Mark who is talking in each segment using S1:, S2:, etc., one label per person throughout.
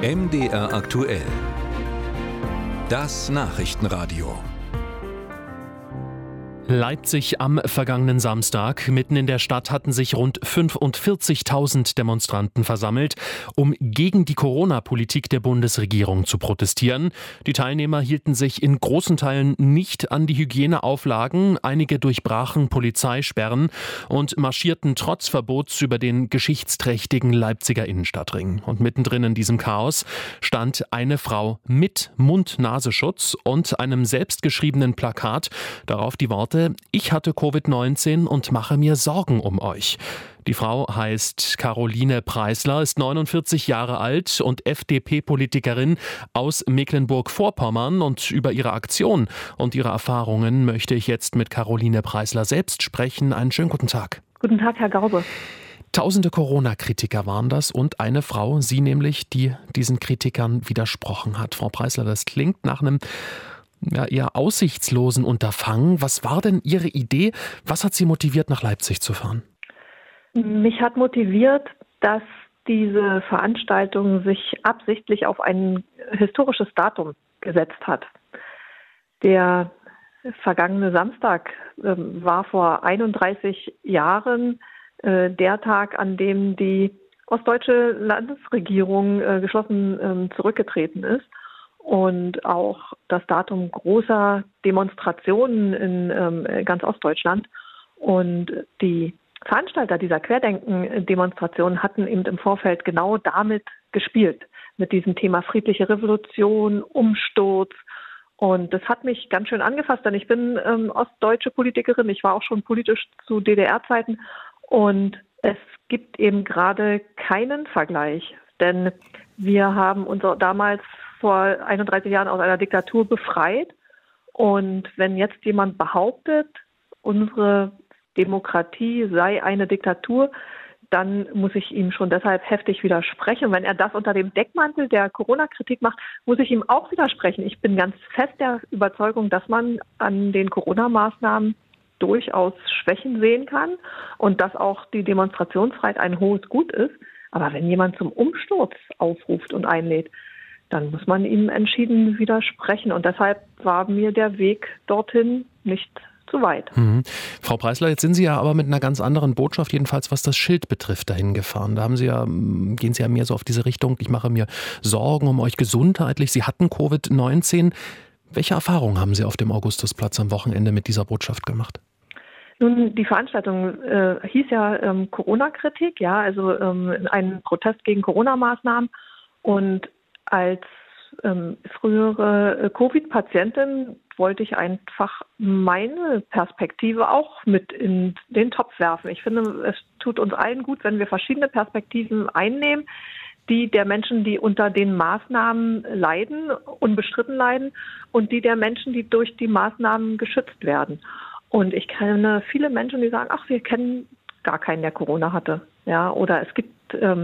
S1: MDR aktuell. Das Nachrichtenradio.
S2: Leipzig am vergangenen Samstag. Mitten in der Stadt hatten sich rund 45.000 Demonstranten versammelt, um gegen die Corona-Politik der Bundesregierung zu protestieren. Die Teilnehmer hielten sich in großen Teilen nicht an die Hygieneauflagen. Einige durchbrachen Polizeisperren und marschierten trotz Verbots über den geschichtsträchtigen Leipziger Innenstadtring. Und mittendrin in diesem Chaos stand eine Frau mit Mund-Nasenschutz und einem selbstgeschriebenen Plakat, darauf die Worte: Ich hatte Covid-19 und mache mir Sorgen um euch. Die Frau heißt Caroline Preisler, ist 49 Jahre alt und FDP-Politikerin aus Mecklenburg-Vorpommern. Und über ihre Aktion und ihre Erfahrungen möchte ich jetzt mit Caroline Preisler selbst sprechen. Einen schönen guten Tag.
S3: Guten Tag, Herr Gaube.
S2: Tausende Corona-Kritiker waren das und eine Frau, Sie nämlich, die diesen Kritikern widersprochen hat. Frau Preisler, das klingt nach einem eher aussichtslosen Unterfangen. Was war denn Ihre Idee? Was hat Sie motiviert, nach Leipzig zu fahren?
S3: Mich hat motiviert, dass diese Veranstaltung sich absichtlich auf ein historisches Datum gesetzt hat. Der vergangene Samstag war vor 31 Jahren der Tag, an dem die ostdeutsche Landesregierung geschlossen zurückgetreten ist. Und auch das Datum großer Demonstrationen in ganz Ostdeutschland. Und die Veranstalter dieser Querdenken-Demonstrationen hatten eben im Vorfeld genau damit gespielt, mit diesem Thema friedliche Revolution, Umsturz. Und das hat mich ganz schön angefasst, denn ich bin ostdeutsche Politikerin. Ich war auch schon politisch zu DDR-Zeiten. Und es gibt eben gerade keinen Vergleich, denn wir haben uns damals vor 31 Jahren aus einer Diktatur befreit. Und wenn jetzt jemand behauptet, unsere Demokratie sei eine Diktatur, dann muss ich ihm schon deshalb heftig widersprechen. Wenn er das unter dem Deckmantel der Corona-Kritik macht, muss ich ihm auch widersprechen. Ich bin ganz fest der Überzeugung, dass man an den Corona-Maßnahmen durchaus Schwächen sehen kann und dass auch die Demonstrationsfreiheit ein hohes Gut ist. Aber wenn jemand zum Umsturz aufruft und einlädt, dann muss man ihm entschieden widersprechen. Und deshalb war mir der Weg dorthin nicht zu weit.
S2: Frau Preisler, jetzt sind Sie ja aber mit einer ganz anderen Botschaft, jedenfalls was das Schild betrifft, dahin gefahren. Da gehen Sie ja mehr so auf diese Richtung, ich mache mir Sorgen um euch gesundheitlich. Sie hatten Covid-19. Welche Erfahrungen haben Sie auf dem Augustusplatz am Wochenende mit dieser Botschaft gemacht?
S3: Nun, die Veranstaltung hieß ja Corona-Kritik, ja, also ein Protest gegen Corona-Maßnahmen. Und als frühere Covid-Patientin wollte ich einfach meine Perspektive auch mit in den Topf werfen. Ich finde, es tut uns allen gut, wenn wir verschiedene Perspektiven einnehmen, die der Menschen, die unter den Maßnahmen leiden, unbestritten leiden, und die der Menschen, die durch die Maßnahmen geschützt werden. Und ich kenne viele Menschen, die sagen, ach, wir kennen gar keinen, der Corona hatte. Ja, oder es gibt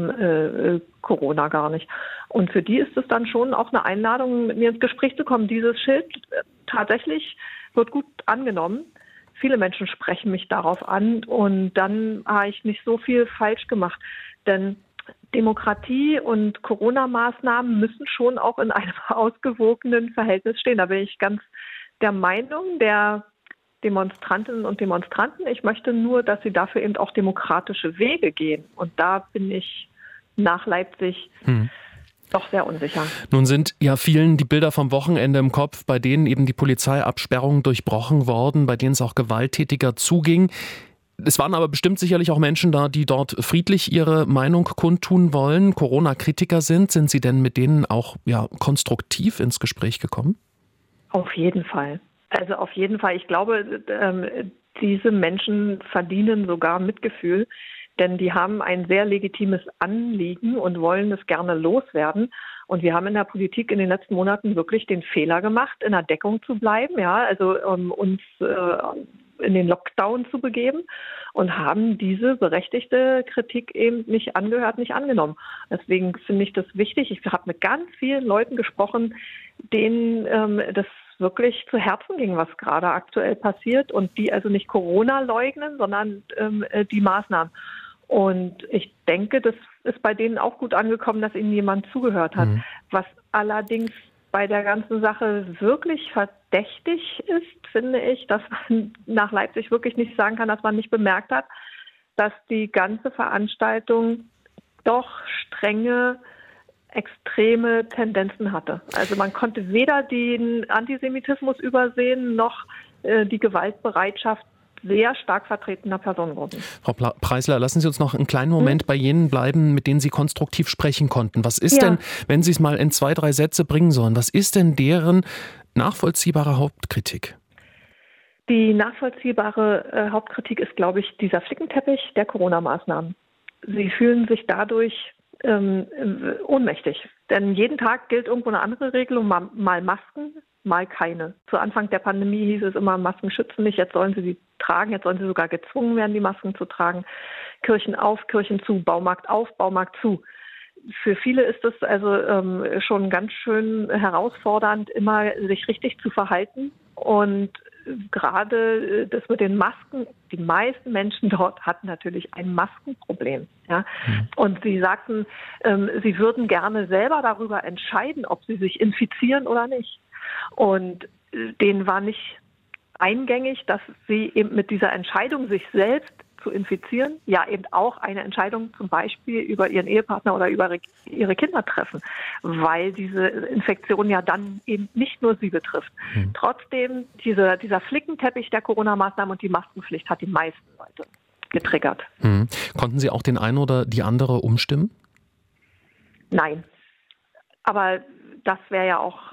S3: Corona gar nicht. Und für die ist es dann schon auch eine Einladung, mit mir ins Gespräch zu kommen. Dieses Schild tatsächlich wird gut angenommen. Viele Menschen sprechen mich darauf an und dann habe ich nicht so viel falsch gemacht. Denn Demokratie und Corona-Maßnahmen müssen schon auch in einem ausgewogenen Verhältnis stehen. Da bin ich ganz der Meinung der Demonstrantinnen und Demonstranten. Ich möchte nur, dass sie dafür eben auch demokratische Wege gehen. Und da bin ich nach Leipzig doch sehr unsicher.
S2: Nun sind ja vielen die Bilder vom Wochenende im Kopf, bei denen eben die Polizeiabsperrung durchbrochen worden, bei denen es auch gewalttätiger zuging. Es waren aber bestimmt sicherlich auch Menschen da, die dort friedlich ihre Meinung kundtun wollen, Corona-Kritiker sind. Sind Sie denn mit denen auch konstruktiv ins Gespräch gekommen?
S3: Auf jeden Fall. Also auf jeden Fall. Ich glaube, diese Menschen verdienen sogar Mitgefühl, denn die haben ein sehr legitimes Anliegen und wollen es gerne loswerden. Und wir haben in der Politik in den letzten Monaten wirklich den Fehler gemacht, in der Deckung zu bleiben, ja, also uns in den Lockdown zu begeben und haben diese berechtigte Kritik eben nicht angehört, nicht angenommen. Deswegen finde ich das wichtig. Ich habe mit ganz vielen Leuten gesprochen, denen das wirklich zu Herzen ging, was gerade aktuell passiert und die also nicht Corona leugnen, sondern die Maßnahmen. Und ich denke, das ist bei denen auch gut angekommen, dass ihnen jemand zugehört hat. Was allerdings bei der ganzen Sache wirklich verdächtig ist, finde ich, dass man nach Leipzig wirklich nicht sagen kann, dass man nicht bemerkt hat, dass die ganze Veranstaltung doch strenge, extreme Tendenzen hatte. Also man konnte weder den Antisemitismus übersehen, noch die Gewaltbereitschaft sehr stark vertretener Personengruppen.
S2: Frau Preisler, lassen Sie uns noch einen kleinen Moment bei jenen bleiben, mit denen Sie konstruktiv sprechen konnten. Was ist denn, wenn Sie es mal in 2, 3 Sätze bringen sollen, was ist denn deren nachvollziehbare Hauptkritik?
S3: Die nachvollziehbare Hauptkritik ist, glaube ich, dieser Flickenteppich der Corona-Maßnahmen. Sie fühlen sich dadurch ohnmächtig. Denn jeden Tag gilt irgendwo eine andere Regelung, mal Masken, mal keine. Zu Anfang der Pandemie hieß es immer, Masken schützen nicht, jetzt sollen sie tragen, jetzt sollen sie sogar gezwungen werden, die Masken zu tragen. Kirchen auf, Kirchen zu, Baumarkt auf, Baumarkt zu. Für viele ist es also schon ganz schön herausfordernd, immer sich richtig zu verhalten. Und gerade das mit den Masken, die meisten Menschen dort hatten natürlich ein Maskenproblem. Ja? Und sie sagten, sie würden gerne selber darüber entscheiden, ob sie sich infizieren oder nicht. Und denen war nicht eingängig, dass sie eben mit dieser Entscheidung, sich selbst zu infizieren, ja eben auch eine Entscheidung zum Beispiel über ihren Ehepartner oder über ihre Kinder treffen, weil diese Infektion ja dann eben nicht nur sie betrifft. Trotzdem, dieser Flickenteppich der Corona-Maßnahmen und die Maskenpflicht hat die meisten Leute getriggert.
S2: Konnten Sie auch den einen oder die andere umstimmen?
S3: Nein. Aber das wäre ja auch,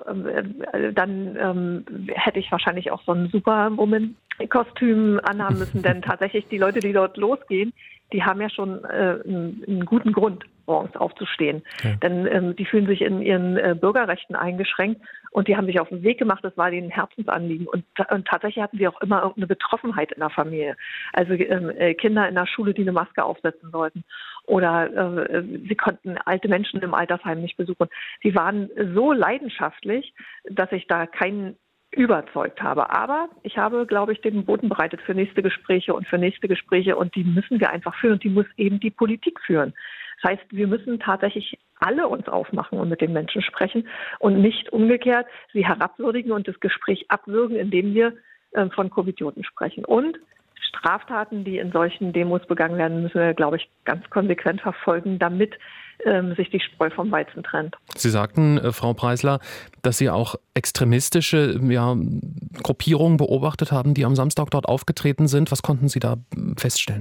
S3: dann hätte ich wahrscheinlich auch so ein Superwoman-Kostüm anhaben müssen, denn tatsächlich die Leute, die dort losgehen, die haben ja schon einen guten Grund, morgens aufzustehen. Ja. Denn die fühlen sich in ihren Bürgerrechten eingeschränkt und die haben sich auf den Weg gemacht, das war denen ein Herzensanliegen. Und tatsächlich hatten sie auch immer irgendeine Betroffenheit in der Familie. Also Kinder in der Schule, die eine Maske aufsetzen sollten. Oder sie konnten alte Menschen im Altersheim nicht besuchen. Die waren so leidenschaftlich, dass ich da keinen überzeugt habe. Aber ich habe, glaube ich, den Boden bereitet für nächste Gespräche und die müssen wir einfach führen und die muss eben die Politik führen. Das heißt, wir müssen tatsächlich alle uns aufmachen und mit den Menschen sprechen und nicht umgekehrt sie herabwürdigen und das Gespräch abwürgen, indem wir von Covidioten sprechen. Und Straftaten, die in solchen Demos begangen werden, müssen wir, glaube ich, ganz konsequent verfolgen, damit sich die Spreu vom Weizen trennt.
S2: Sie sagten, Frau Preisler, dass Sie auch extremistische Gruppierungen beobachtet haben, die am Samstag dort aufgetreten sind. Was konnten Sie da feststellen?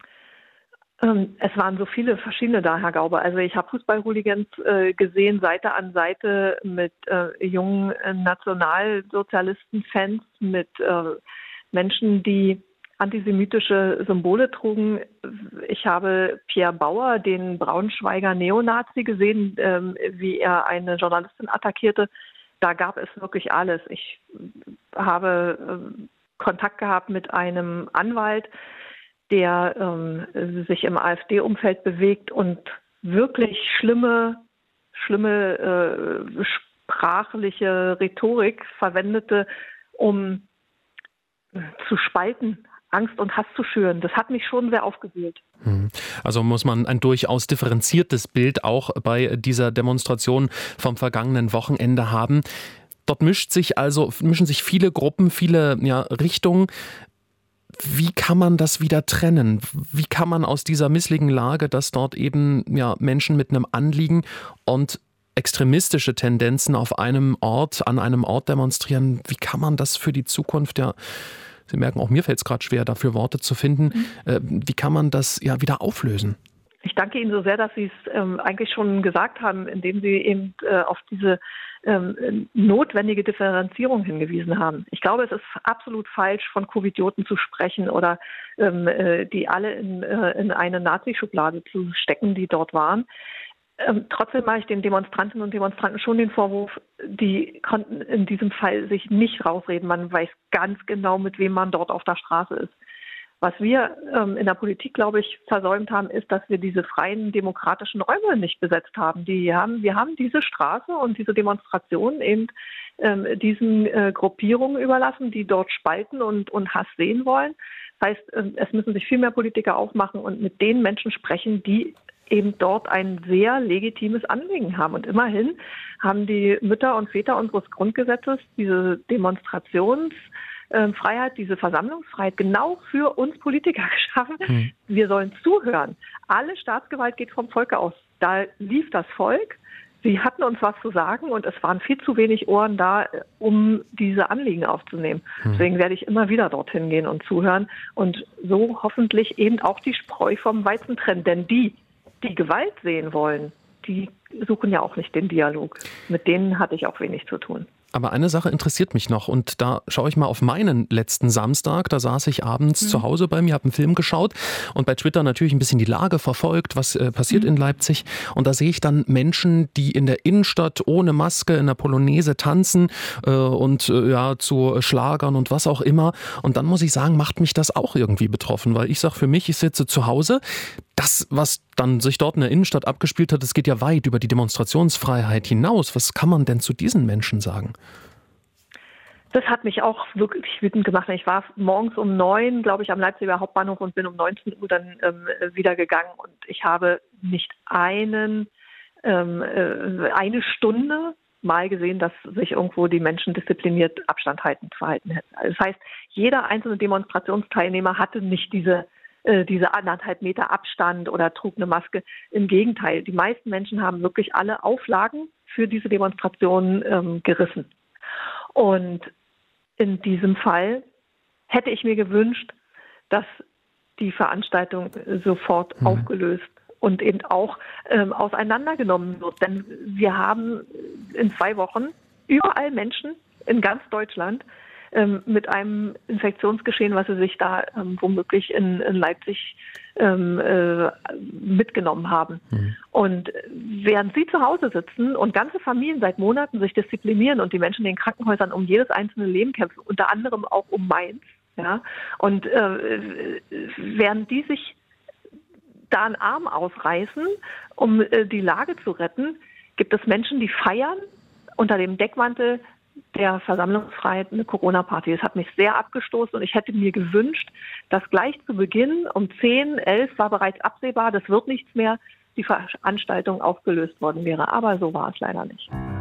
S3: Es waren so viele verschiedene da, Herr Gaube. Also ich habe Fußball-Hooligans gesehen, Seite an Seite mit jungen Nationalsozialisten-Fans, mit Menschen, die antisemitische Symbole trugen. Ich habe Pierre Bauer, den Braunschweiger Neonazi, gesehen, wie er eine Journalistin attackierte. Da gab es wirklich alles. Ich habe Kontakt gehabt mit einem Anwalt, der sich im AfD-Umfeld bewegt und wirklich schlimme sprachliche Rhetorik verwendete, um zu spalten, Angst und Hass zu schüren. Das hat mich schon sehr aufgewühlt. Also muss man ein durchaus differenziertes Bild auch bei dieser Demonstration vom vergangenen Wochenende haben. Dort mischen sich viele Gruppen, viele Richtungen. Wie kann man das wieder trennen? Wie kann man aus dieser misslichen Lage, dass dort eben Menschen mit einem Anliegen und extremistische Tendenzen an einem Ort demonstrieren, wie kann man das für die Zukunft, Sie merken, auch mir fällt es gerade schwer, dafür Worte zu finden, wie kann man das wieder auflösen? Ich danke Ihnen so sehr, dass Sie es eigentlich schon gesagt haben, indem Sie eben auf diese notwendige Differenzierung hingewiesen haben. Ich glaube, es ist absolut falsch, von Covidioten zu sprechen oder die alle in eine Nazi-Schublade zu stecken, die dort waren. Trotzdem mache ich den Demonstrantinnen und Demonstranten schon den Vorwurf, die konnten in diesem Fall sich nicht rausreden. Man weiß ganz genau, mit wem man dort auf der Straße ist. Was wir in der Politik, glaube ich, versäumt haben, ist, dass wir diese freien demokratischen Räume nicht besetzt haben. Wir haben diese Straße und diese Demonstrationen eben diesen Gruppierungen überlassen, die dort spalten und Hass sehen wollen. Das heißt, es müssen sich viel mehr Politiker aufmachen und mit den Menschen sprechen, die eben dort ein sehr legitimes Anliegen haben. Und immerhin haben die Mütter und Väter unseres Grundgesetzes diese Demonstrationsfreiheit, diese Versammlungsfreiheit genau für uns Politiker geschaffen. Wir sollen zuhören. Alle Staatsgewalt geht vom Volke aus. Da lief das Volk. Sie hatten uns was zu sagen und es waren viel zu wenig Ohren da, um diese Anliegen aufzunehmen. Deswegen werde ich immer wieder dorthin gehen und zuhören und so hoffentlich eben auch die Spreu vom Weizen trennen. Denn die Gewalt sehen wollen, die suchen ja auch nicht den Dialog. Mit denen hatte ich auch wenig zu tun.
S2: Aber eine Sache interessiert mich noch und da schaue ich mal auf meinen letzten Samstag. Da saß ich abends zu Hause bei mir, habe einen Film geschaut und bei Twitter natürlich ein bisschen die Lage verfolgt, was passiert in Leipzig. Und da sehe ich dann Menschen, die in der Innenstadt ohne Maske in der Polonaise tanzen und zu Schlagern und was auch immer. Und dann muss ich sagen, macht mich das auch irgendwie betroffen, weil ich sage, für mich, ich sitze zu Hause. Das, was dann sich dort in der Innenstadt abgespielt hat, das geht ja weit über die Demonstrationsfreiheit hinaus. Was kann man denn zu diesen Menschen sagen?
S3: Das hat mich auch wirklich wütend gemacht. Ich war morgens um 9, glaube ich, am Leipziger Hauptbahnhof und bin um 19 Uhr dann wieder gegangen. Und ich habe nicht eine Stunde mal gesehen, dass sich irgendwo die Menschen diszipliniert Abstand verhalten hätten. Das heißt, jeder einzelne Demonstrationsteilnehmer hatte nicht diese 1,5 Meter Abstand oder trug eine Maske. Im Gegenteil, die meisten Menschen haben wirklich alle Auflagen für diese Demonstration gerissen. Und in diesem Fall hätte ich mir gewünscht, dass die Veranstaltung sofort aufgelöst und eben auch auseinandergenommen wird. Denn wir haben in 2 Wochen überall Menschen in ganz Deutschland mit einem Infektionsgeschehen, was sie sich da womöglich in Leipzig mitgenommen haben. Und während sie zu Hause sitzen und ganze Familien seit Monaten sich disziplinieren und die Menschen in den Krankenhäusern um jedes einzelne Leben kämpfen, unter anderem auch um Mainz, ja, und während die sich da einen Arm ausreißen, um die Lage zu retten, gibt es Menschen, die feiern unter dem Deckmantel der Versammlungsfreiheit eine Corona-Party. Das hat mich sehr abgestoßen und ich hätte mir gewünscht, dass gleich zu Beginn um 10, 11 war bereits absehbar, das wird nichts mehr, die Veranstaltung aufgelöst worden wäre. Aber so war es leider nicht.